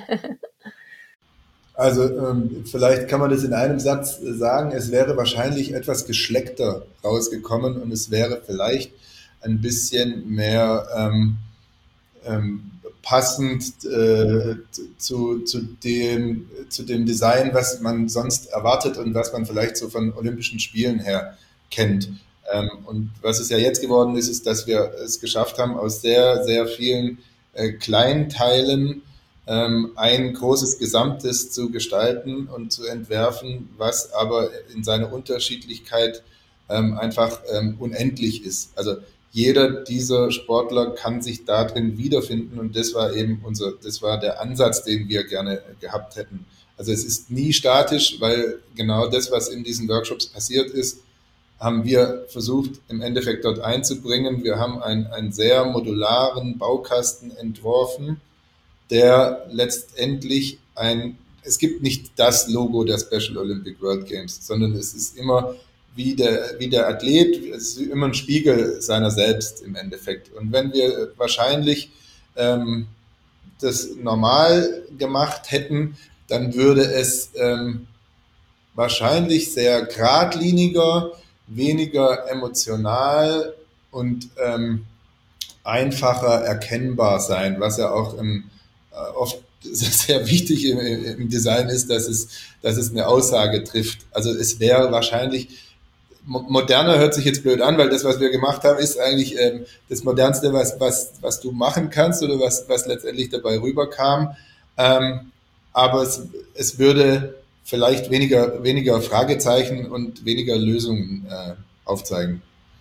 D: Also ähm, vielleicht kann man das in einem Satz sagen, es wäre wahrscheinlich etwas geschleckter rausgekommen und es wäre vielleicht ein bisschen mehr ähm, ähm, passend äh, zu, zu, dem, zu dem Design, was man sonst erwartet und was man vielleicht so von Olympischen Spielen her kennt. Ähm, und was es ja jetzt geworden ist, ist, dass wir es geschafft haben, aus sehr, sehr vielen äh, kleinen Teilen ähm, ein großes Gesamtes zu gestalten und zu entwerfen, was aber in seiner Unterschiedlichkeit ähm, einfach ähm, unendlich ist. Also jeder dieser Sportler kann sich darin wiederfinden und das war eben unser, das war der Ansatz, den wir gerne gehabt hätten. Also es ist nie statisch, weil genau das, was in diesen Workshops passiert ist, haben wir versucht im Endeffekt dort einzubringen. Wir haben einen, einen sehr modularen Baukasten entworfen, der letztendlich ein, es gibt nicht das Logo der Special Olympic World Games, sondern es ist immer wie der, wie der Athlet, es ist immer ein Spiegel seiner selbst im Endeffekt. Und wenn wir wahrscheinlich ähm, das normal gemacht hätten, dann würde es ähm, wahrscheinlich sehr geradliniger, weniger emotional und ähm, einfacher erkennbar sein, was ja auch im, äh, oft sehr wichtig im, im Design ist, dass es, dass es eine Aussage trifft. Also es wäre wahrscheinlich moderner, hört sich jetzt blöd an, weil das, was wir gemacht haben, ist eigentlich ähm, das Modernste, was, was, was du machen kannst oder was, was letztendlich dabei rüberkam. Ähm, aber es, es würde vielleicht weniger, weniger Fragezeichen und weniger Lösungen äh, aufzeigen.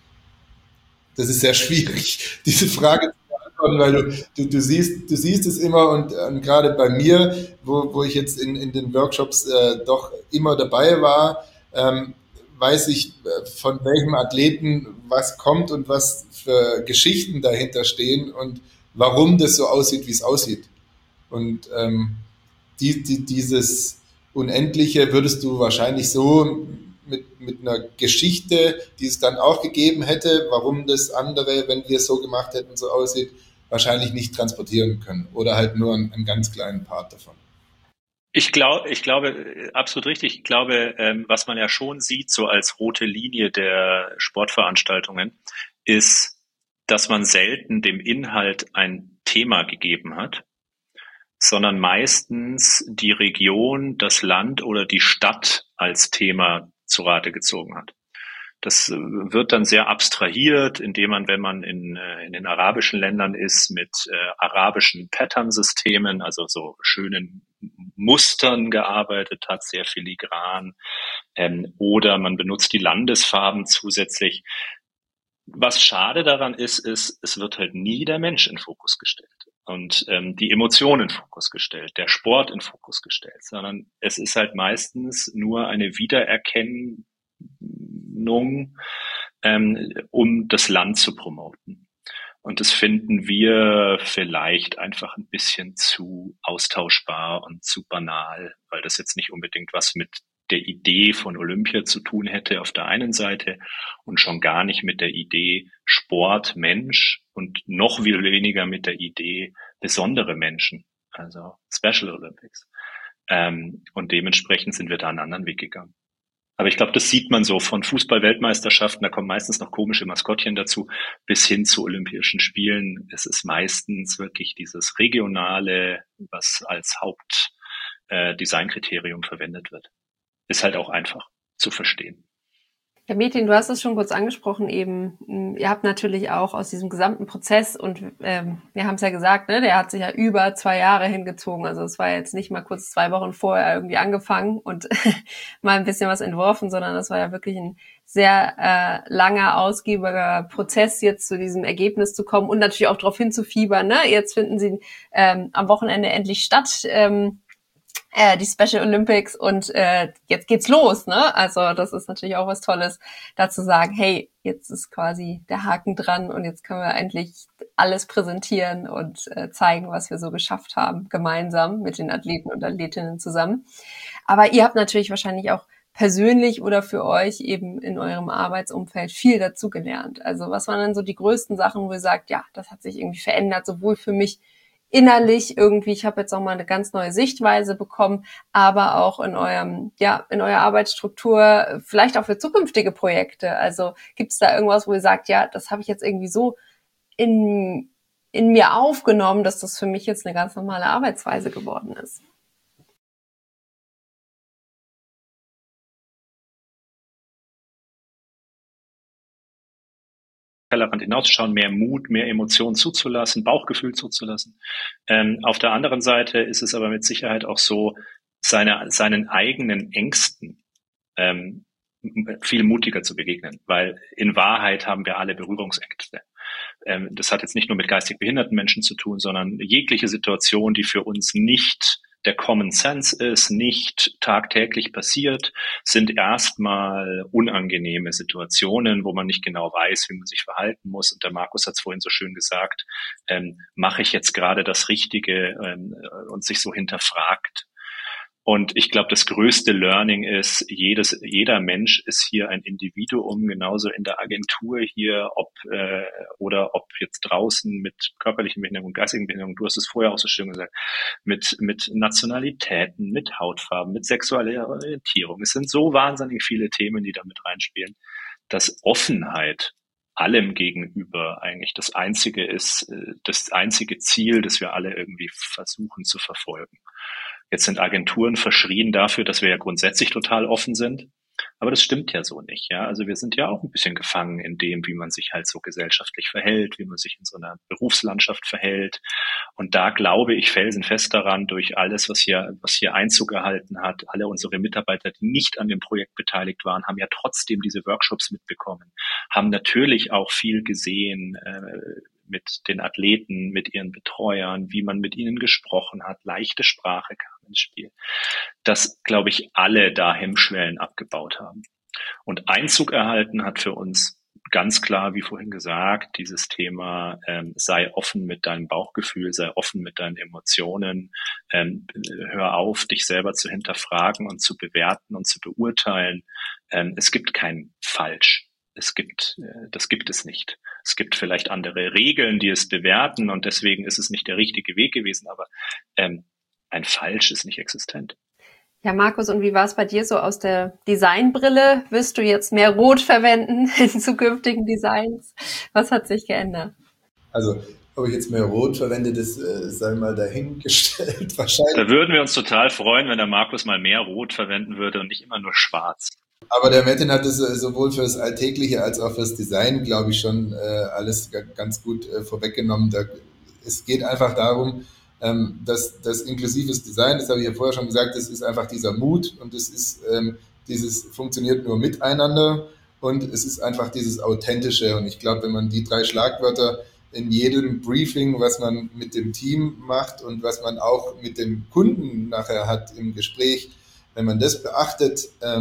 D: Das ist sehr schwierig, diese Frage zu beantworten, weil du, du, du, siehst, du siehst es immer und ähm, gerade bei mir, wo, wo ich jetzt in, in den Workshops äh, doch immer dabei war, ähm, weiß ich, von welchem Athleten was kommt und was für Geschichten dahinter stehen und warum das so aussieht, wie es aussieht. Und ähm, die, die, dieses Unendliche würdest du wahrscheinlich so mit, mit einer Geschichte, die es dann auch gegeben hätte, warum das andere, wenn wir es so gemacht hätten, so aussieht, wahrscheinlich nicht transportieren können oder halt nur einen, einen ganz kleinen Part davon.
A: Ich glaube, ich glaube, absolut richtig. Ich glaube, ähm, was man ja schon sieht, so als rote Linie der Sportveranstaltungen, ist, dass man selten dem Inhalt ein Thema gegeben hat, sondern meistens die Region, das Land oder die Stadt als Thema zu Rate gezogen hat. Das wird dann sehr abstrahiert, indem man, wenn man in, in den arabischen Ländern ist, mit äh, arabischen Pattern-Systemen, also so schönen Mustern gearbeitet hat, sehr filigran, ähm, oder man benutzt die Landesfarben zusätzlich. Was schade daran ist, ist, es wird halt nie der Mensch in Fokus gestellt und ähm, die Emotionen in Fokus gestellt, der Sport in Fokus gestellt, sondern es ist halt meistens nur eine Wiedererkennen Gesinnung, ähm, um das Land zu promoten. Und das finden wir vielleicht einfach ein bisschen zu austauschbar und zu banal, weil das jetzt nicht unbedingt was mit der Idee von Olympia zu tun hätte auf der einen Seite und schon gar nicht mit der Idee Sport, Mensch und noch viel weniger mit der Idee besondere Menschen, also Special Olympics. Ähm, und dementsprechend sind wir da einen anderen Weg gegangen. Aber ich glaube, das sieht man so von Fußball-Weltmeisterschaften, da kommen meistens noch komische Maskottchen dazu, bis hin zu Olympischen Spielen. Es ist meistens wirklich dieses Regionale, was als Hauptdesignkriterium äh, verwendet wird. Ist halt auch einfach zu verstehen.
C: Ja, Metin, du hast es schon kurz angesprochen eben. Ihr habt natürlich auch aus diesem gesamten Prozess und ähm, wir haben es ja gesagt, ne, der hat sich ja über zwei Jahre hingezogen. Also es war jetzt nicht mal kurz zwei Wochen vorher irgendwie angefangen und mal ein bisschen was entworfen, sondern das war ja wirklich ein sehr äh, langer, ausgiebiger Prozess, jetzt zu diesem Ergebnis zu kommen und natürlich auch darauf hinzufiebern. Ne? Jetzt finden sie ähm, am Wochenende endlich statt. Ähm, Äh, die Special Olympics und äh, jetzt geht's los, ne? Also das ist natürlich auch was Tolles, da zu sagen, hey, jetzt ist quasi der Haken dran und jetzt können wir endlich alles präsentieren und äh, zeigen, was wir so geschafft haben, gemeinsam mit den Athleten und Athletinnen zusammen. Aber ihr habt natürlich wahrscheinlich auch persönlich oder für euch eben in eurem Arbeitsumfeld viel dazugelernt. Also was waren denn so die größten Sachen, wo ihr sagt, ja, das hat sich irgendwie verändert, sowohl für mich innerlich irgendwie, ich habe jetzt auch mal eine ganz neue Sichtweise bekommen, aber auch in eurem, ja, in eurer Arbeitsstruktur, vielleicht auch für zukünftige Projekte. Also gibt es da irgendwas, wo ihr sagt, ja, das habe ich jetzt irgendwie so in, in mir aufgenommen, dass das für mich jetzt eine ganz normale Arbeitsweise geworden ist?
A: Tellerrand hinauszuschauen, mehr Mut, mehr Emotionen zuzulassen, Bauchgefühl zuzulassen. Ähm, auf der anderen Seite ist es aber mit Sicherheit auch so, seine, seinen eigenen Ängsten ähm, viel mutiger zu begegnen, weil in Wahrheit haben wir alle Berührungsängste. Ähm, das hat jetzt nicht nur mit geistig behinderten Menschen zu tun, sondern jegliche Situation, die für uns nicht der Common Sense ist, nicht tagtäglich passiert, sind erstmal unangenehme Situationen, wo man nicht genau weiß, wie man sich verhalten muss. Und der Markus hat es vorhin so schön gesagt, ähm, mache ich jetzt gerade das Richtige ähm, und sich so hinterfragt. Und ich glaube, das größte Learning ist, jedes, jeder Mensch ist hier ein Individuum, genauso in der Agentur hier, ob äh, oder ob jetzt draußen mit körperlichen Behinderungen, geistigen Behinderungen, du hast es vorher auch so schön gesagt, mit mit Nationalitäten, mit Hautfarben, mit sexueller Orientierung. Es sind so wahnsinnig viele Themen, die da mit reinspielen, dass Offenheit allem gegenüber eigentlich das einzige ist, das einzige Ziel, das wir alle irgendwie versuchen zu verfolgen. Jetzt sind Agenturen verschrien dafür, dass wir ja grundsätzlich total offen sind. Aber das stimmt ja so nicht, ja. Also wir sind ja auch ein bisschen gefangen in dem, wie man sich halt so gesellschaftlich verhält, wie man sich in so einer Berufslandschaft verhält. Und da glaube ich felsenfest daran, durch alles, was hier, was hier Einzug erhalten hat, alle unsere Mitarbeiter, die nicht an dem Projekt beteiligt waren, haben ja trotzdem diese Workshops mitbekommen, haben natürlich auch viel gesehen, äh, mit den Athleten, mit ihren Betreuern, wie man mit ihnen gesprochen hat, leichte Sprache kam ins Spiel. Dass, glaube ich, alle da Hemmschwellen abgebaut haben. Und Einzug erhalten hat für uns ganz klar, wie vorhin gesagt, dieses Thema, ähm, sei offen mit deinem Bauchgefühl, sei offen mit deinen Emotionen, ähm, hör auf, dich selber zu hinterfragen und zu bewerten und zu beurteilen. Ähm, es gibt kein Falsch. Es gibt, das gibt es nicht. Es gibt vielleicht andere Regeln, die es bewerten und deswegen ist es nicht der richtige Weg gewesen, aber ähm, ein Falsch ist nicht existent.
C: Ja, Markus, und wie war es bei dir so aus der Designbrille? Wirst du jetzt mehr Rot verwenden in zukünftigen Designs? Was hat sich geändert?
D: Also, ob ich jetzt mehr Rot verwende, das äh, sei mal dahingestellt wahrscheinlich.
A: Da würden wir uns total freuen, wenn der Markus mal mehr Rot verwenden würde und nicht immer nur schwarz.
D: Aber der Metin hat es sowohl fürs Alltägliche als auch fürs Design, glaube ich, schon äh, alles g- ganz gut äh, vorweggenommen. Da, es geht einfach darum, ähm, dass das inklusives Design, das habe ich ja vorher schon gesagt, das ist einfach dieser Mut und es ist ähm, dieses funktioniert nur miteinander und es ist einfach dieses Authentische. Und ich glaube, wenn man die drei Schlagwörter in jedem Briefing, was man mit dem Team macht und was man auch mit dem Kunden nachher hat im Gespräch, wenn man das beachtet, ähm,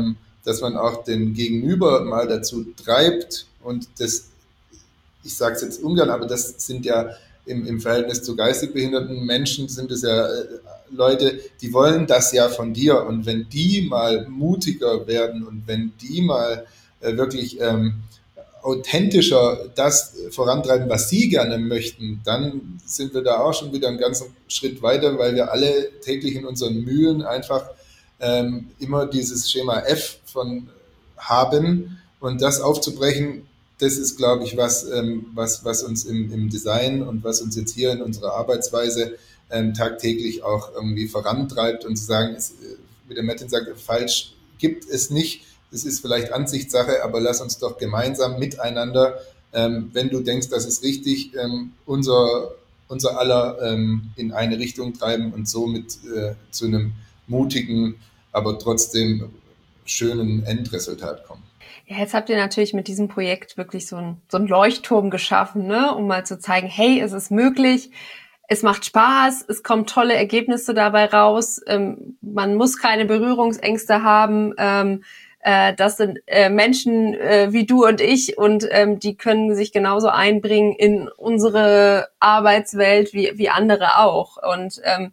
D: dass man auch den Gegenüber mal dazu treibt und das, ich sage es jetzt ungern, aber das sind ja im, im Verhältnis zu geistig behinderten Menschen sind es ja äh, Leute, die wollen das ja von dir und wenn die mal mutiger werden und wenn die mal äh, wirklich ähm, authentischer das vorantreiben, was sie gerne möchten, dann sind wir da auch schon wieder einen ganzen Schritt weiter, weil wir alle täglich in unseren Mühen einfach ähm, immer dieses Schema F von haben und das aufzubrechen, das ist, glaube ich, was, ähm, was, was uns im, im Design und was uns jetzt hier in unserer Arbeitsweise ähm, tagtäglich auch irgendwie vorantreibt und zu sagen, es, wie der Martin sagt, falsch gibt es nicht. Das ist vielleicht Ansichtssache, aber lass uns doch gemeinsam miteinander, ähm, wenn du denkst, das ist richtig, ähm, unser, unser aller ähm, in eine Richtung treiben und somit äh, zu einem mutigen, aber trotzdem schönen Endresultat kommen.
C: Ja, jetzt habt ihr natürlich mit diesem Projekt wirklich so ein, so ein Leuchtturm geschaffen, ne, um mal zu zeigen, hey, es ist möglich, es macht Spaß, es kommen tolle Ergebnisse dabei raus, ähm, man muss keine Berührungsängste haben, ähm, äh, das sind äh, Menschen äh, wie du und ich und ähm, die können sich genauso einbringen in unsere Arbeitswelt wie, wie andere auch und ähm,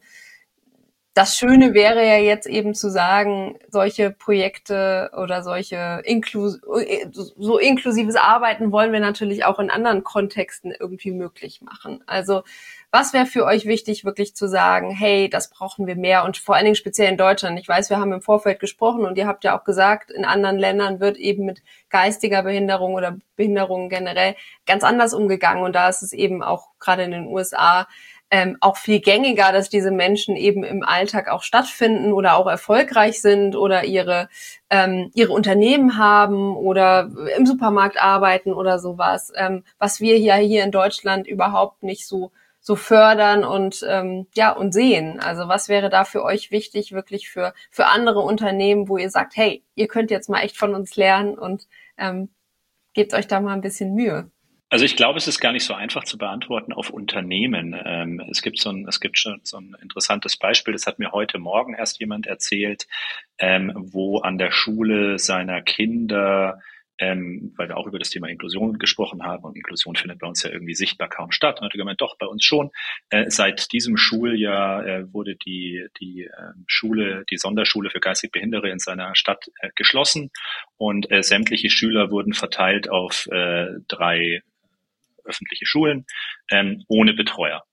C: das Schöne wäre ja jetzt eben zu sagen, solche Projekte oder solche Inklus- so inklusives Arbeiten wollen wir natürlich auch in anderen Kontexten irgendwie möglich machen. Also was wäre für euch wichtig, wirklich zu sagen, hey, das brauchen wir mehr und vor allen Dingen speziell in Deutschland. Ich weiß, wir haben im Vorfeld gesprochen und ihr habt ja auch gesagt, in anderen Ländern wird eben mit geistiger Behinderung oder Behinderungen generell ganz anders umgegangen und da ist es eben auch gerade in den U S A Ähm, auch viel gängiger, dass diese Menschen eben im Alltag auch stattfinden oder auch erfolgreich sind oder ihre ähm, ihre Unternehmen haben oder im Supermarkt arbeiten oder sowas, ähm, was wir ja hier in Deutschland überhaupt nicht so so fördern und ähm, ja und sehen. Also was wäre da für euch wichtig, wirklich für für andere Unternehmen, wo ihr sagt, hey, ihr könnt jetzt mal echt von uns lernen und ähm, gebt euch da mal ein bisschen Mühe.
A: Also ich glaube, es ist gar nicht so einfach zu beantworten auf Unternehmen. Ähm, es gibt so ein, es gibt schon so ein interessantes Beispiel. Das hat mir heute Morgen erst jemand erzählt, ähm, wo an der Schule seiner Kinder, ähm, weil wir auch über das Thema Inklusion gesprochen haben und Inklusion findet bei uns ja irgendwie sichtbar kaum statt. Und hat gemeint, doch bei uns schon. Äh, seit diesem Schuljahr äh, wurde die die äh, Schule, die Sonderschule für geistig Behinderte in seiner Stadt äh, geschlossen und äh, sämtliche Schüler wurden verteilt auf äh, drei öffentliche Schulen, ähm, ohne Betreuer.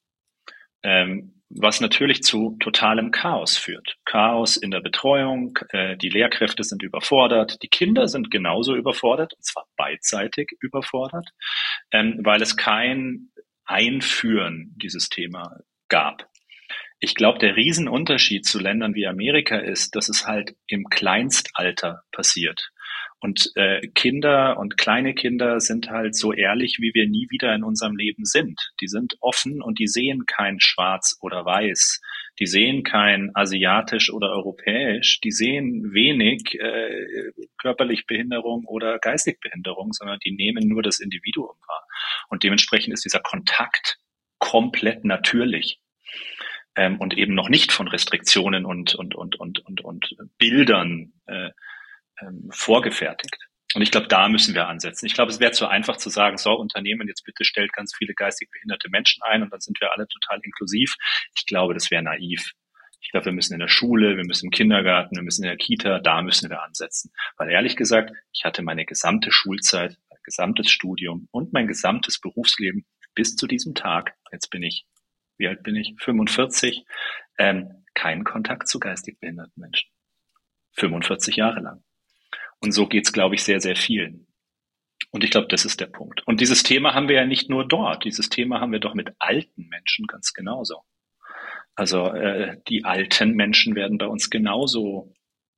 A: Ähm, was natürlich zu totalem Chaos führt. Chaos in der Betreuung, äh, die Lehrkräfte sind überfordert, die Kinder sind genauso überfordert, und zwar beidseitig überfordert, ähm, weil es kein Einführen dieses Thema gab. Ich glaube, der Riesenunterschied zu Ländern wie Amerika ist, dass es halt im Kleinstalter passiert. Und äh, Kinder und kleine Kinder sind halt so ehrlich, wie wir nie wieder in unserem Leben sind. Die sind offen und die sehen kein Schwarz oder Weiß. Die sehen kein asiatisch oder europäisch. Die sehen wenig äh, körperlich Behinderung oder geistig Behinderung, sondern die nehmen nur das Individuum wahr. Und dementsprechend ist dieser Kontakt komplett natürlich. Ähm, und eben noch nicht von Restriktionen und und und und und und Bildern äh, ähm, vorgefertigt. Und ich glaube, da müssen wir ansetzen. Ich glaube, es wäre zu einfach zu sagen, so Unternehmen, jetzt bitte stellt ganz viele geistig behinderte Menschen ein und dann sind wir alle total inklusiv. Ich glaube, das wäre naiv. Ich glaube, wir müssen in der Schule, wir müssen im Kindergarten, wir müssen in der Kita, da müssen wir ansetzen. Weil ehrlich gesagt, ich hatte meine gesamte Schulzeit, mein gesamtes Studium und mein gesamtes Berufsleben bis zu diesem Tag, jetzt bin ich, wie alt bin ich? fünfundvierzig, ähm, keinen Kontakt zu geistig behinderten Menschen. fünfundvierzig Jahre lang. Und so geht's, glaube ich, sehr, sehr vielen. Und ich glaube, das ist der Punkt. Und dieses Thema haben wir ja nicht nur dort. Dieses Thema haben wir doch mit alten Menschen ganz genauso. Also äh, die alten Menschen werden bei uns genauso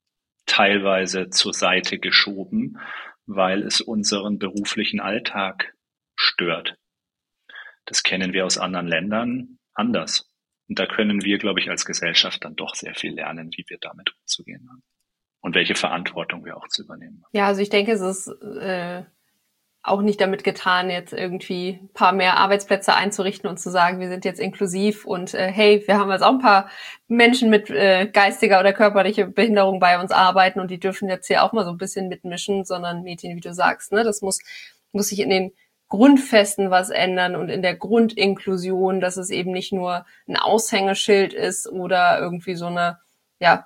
A: teilweise zur Seite geschoben, weil es unseren beruflichen Alltag stört. Das kennen wir aus anderen Ländern anders. Und da können wir, glaube ich, als Gesellschaft dann doch sehr viel lernen, wie wir damit umzugehen haben. Und welche Verantwortung wir auch zu übernehmen haben.
C: Ja, also ich denke, es ist äh, auch nicht damit getan, jetzt irgendwie ein paar mehr Arbeitsplätze einzurichten und zu sagen, wir sind jetzt inklusiv und äh, hey, wir haben jetzt auch ein paar Menschen mit äh, geistiger oder körperlicher Behinderung bei uns arbeiten und die dürfen jetzt hier auch mal so ein bisschen mitmischen, sondern Mädchen, wie du sagst, ne, das muss muss sich in den Grundfesten was ändern und in der Grundinklusion, dass es eben nicht nur ein Aushängeschild ist oder irgendwie so eine, ja,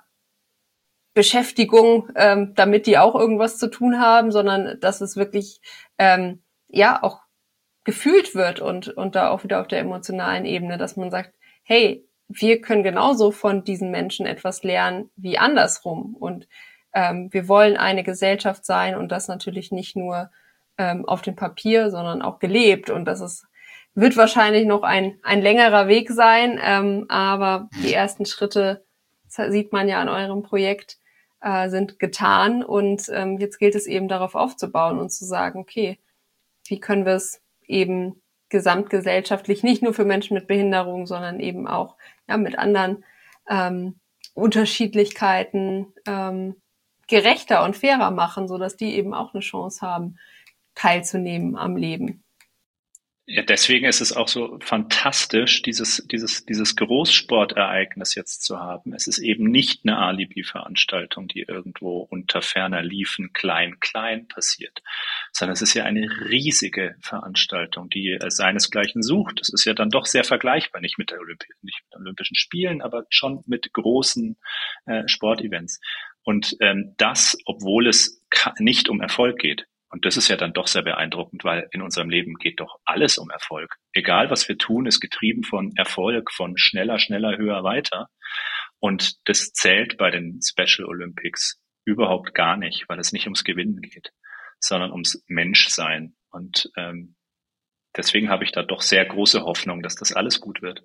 C: Beschäftigung, ähm, damit die auch irgendwas zu tun haben, sondern dass es wirklich ähm, ja auch gefühlt wird und und da auch wieder auf der emotionalen Ebene, dass man sagt, hey, wir können genauso von diesen Menschen etwas lernen wie andersrum und ähm, wir wollen eine Gesellschaft sein und das natürlich nicht nur ähm, auf dem Papier, sondern auch gelebt und das ist wird wahrscheinlich noch ein ein längerer Weg sein, ähm, aber die ersten Schritte, das sieht man ja an eurem Projekt, sind getan und ähm, jetzt gilt es eben darauf aufzubauen und zu sagen, okay, wie können wir es eben gesamtgesellschaftlich nicht nur für Menschen mit Behinderung, sondern eben auch ja mit anderen ähm, Unterschiedlichkeiten ähm, gerechter und fairer machen, sodass die eben auch eine Chance haben, teilzunehmen am Leben.
A: Ja, deswegen ist es auch so fantastisch, dieses, dieses, dieses Großsportereignis jetzt zu haben. Es ist eben nicht eine Alibi-Veranstaltung, die irgendwo unter ferner Liefen klein, klein passiert, sondern es ist ja eine riesige Veranstaltung, die seinesgleichen sucht. Es ist ja dann doch sehr vergleichbar, nicht mit der Olympi- nicht mit Olympischen Spielen, aber schon mit großen äh, Sportevents. Und ähm, das, obwohl es nicht um Erfolg geht. Und das ist ja dann doch sehr beeindruckend, weil in unserem Leben geht doch alles um Erfolg. Egal, was wir tun, ist getrieben von Erfolg, von schneller, schneller, höher, weiter. Und das zählt bei den Special Olympics überhaupt gar nicht, weil es nicht ums Gewinnen geht, sondern ums Menschsein. Und ähm, deswegen habe ich da doch sehr große Hoffnung, dass das alles gut wird.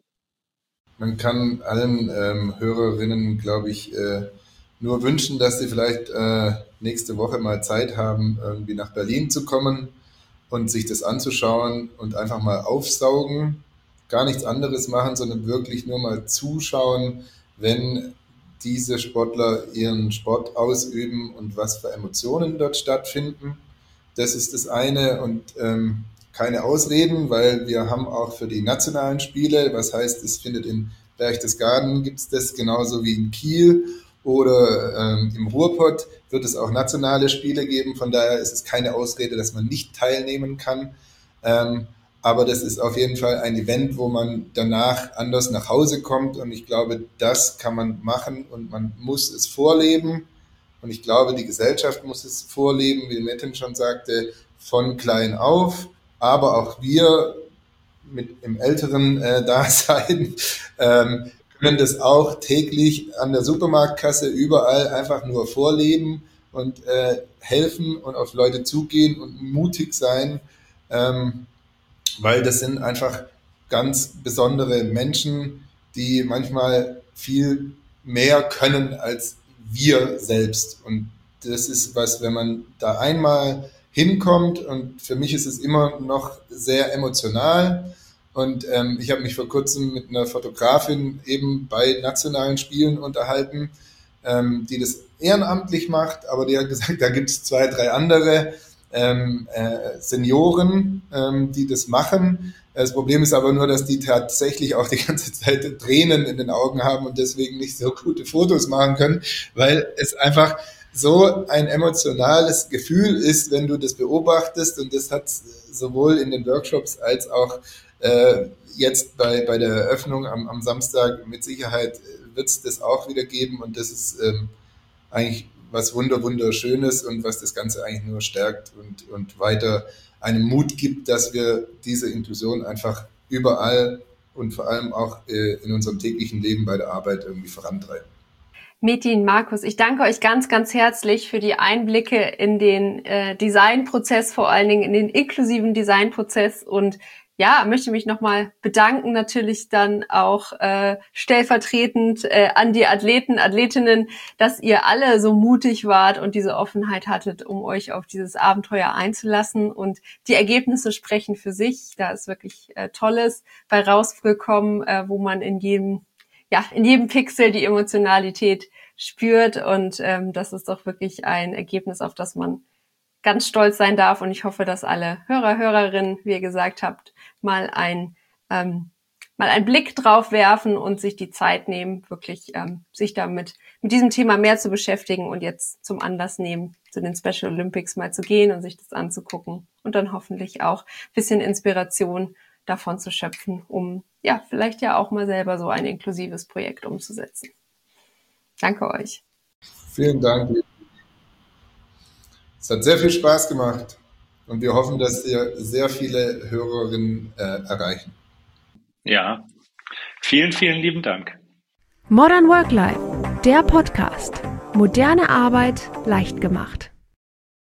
D: Man kann allen ähm, Hörerinnen, glaube ich, äh, nur wünschen, dass sie vielleicht äh, nächste Woche mal Zeit haben, irgendwie nach Berlin zu kommen und sich das anzuschauen und einfach mal aufsaugen, gar nichts anderes machen, sondern wirklich nur mal zuschauen, wenn diese Sportler ihren Sport ausüben und was für Emotionen dort stattfinden. Das ist das eine und ähm, keine Ausreden, weil wir haben auch für die nationalen Spiele, was heißt, es findet in Berchtesgaden, gibt es das genauso wie in Kiel oder ähm, im Ruhrpott wird es auch nationale Spiele geben. Von daher ist es keine Ausrede, dass man nicht teilnehmen kann. Ähm, aber das ist auf jeden Fall ein Event, wo man danach anders nach Hause kommt. Und ich glaube, das kann man machen und man muss es vorleben. Und ich glaube, die Gesellschaft muss es vorleben, wie Metin schon sagte, von klein auf. Aber auch wir mit im älteren äh, Dasein ähm, können das auch täglich an der Supermarktkasse überall einfach nur vorleben und äh, helfen und auf Leute zugehen und mutig sein, ähm, weil das sind einfach ganz besondere Menschen, die manchmal viel mehr können als wir selbst. Und das ist was, wenn man da einmal hinkommt, und für mich ist es immer noch sehr emotional. Und ähm, ich habe mich vor kurzem mit einer Fotografin eben bei nationalen Spielen unterhalten, ähm, die das ehrenamtlich macht, aber die hat gesagt, da gibt es zwei, drei andere ähm, äh, Senioren, ähm, die das machen. Das Problem ist aber nur, dass die tatsächlich auch die ganze Zeit Tränen in den Augen haben und deswegen nicht so gute Fotos machen können, weil es einfach so ein emotionales Gefühl ist, wenn du das beobachtest, und das hat sowohl in den Workshops als auch äh, jetzt bei, bei der Eröffnung am, am Samstag mit Sicherheit wird es das auch wieder geben, und das ist ähm, eigentlich was wunder wunderschönes und was das Ganze eigentlich nur stärkt und, und weiter einen Mut gibt, dass wir diese Inklusion einfach überall und vor allem auch äh, in unserem täglichen Leben bei der Arbeit irgendwie vorantreiben.
C: Metin, Markus, ich danke euch ganz, ganz herzlich für die Einblicke in den äh, Designprozess, vor allen Dingen in den inklusiven Designprozess, und ja, möchte mich nochmal bedanken, natürlich dann auch äh, stellvertretend äh, an die Athleten, Athletinnen, dass ihr alle so mutig wart und diese Offenheit hattet, um euch auf dieses Abenteuer einzulassen, und die Ergebnisse sprechen für sich. Da ist wirklich äh, Tolles bei rausgekommen, äh, wo man in jedem ja, in jedem Pixel die Emotionalität spürt, und ähm, das ist doch wirklich ein Ergebnis, auf das man ganz stolz sein darf. Und ich hoffe, dass alle Hörer, Hörerinnen, wie ihr gesagt habt, mal ein ähm, mal einen Blick drauf werfen und sich die Zeit nehmen, wirklich ähm, sich damit mit diesem Thema mehr zu beschäftigen und jetzt zum Anlass nehmen, zu den Special Olympics mal zu gehen und sich das anzugucken und dann hoffentlich auch ein bisschen Inspiration davon zu schöpfen, um ja vielleicht ja auch mal selber so ein inklusives Projekt umzusetzen. Danke euch.
D: Vielen Dank. Es hat sehr viel Spaß gemacht und wir hoffen, dass wir sehr viele Hörerinnen äh, erreichen.
A: Ja, vielen, vielen lieben Dank.
B: Modern Work Life, der Podcast. Moderne Arbeit leicht gemacht.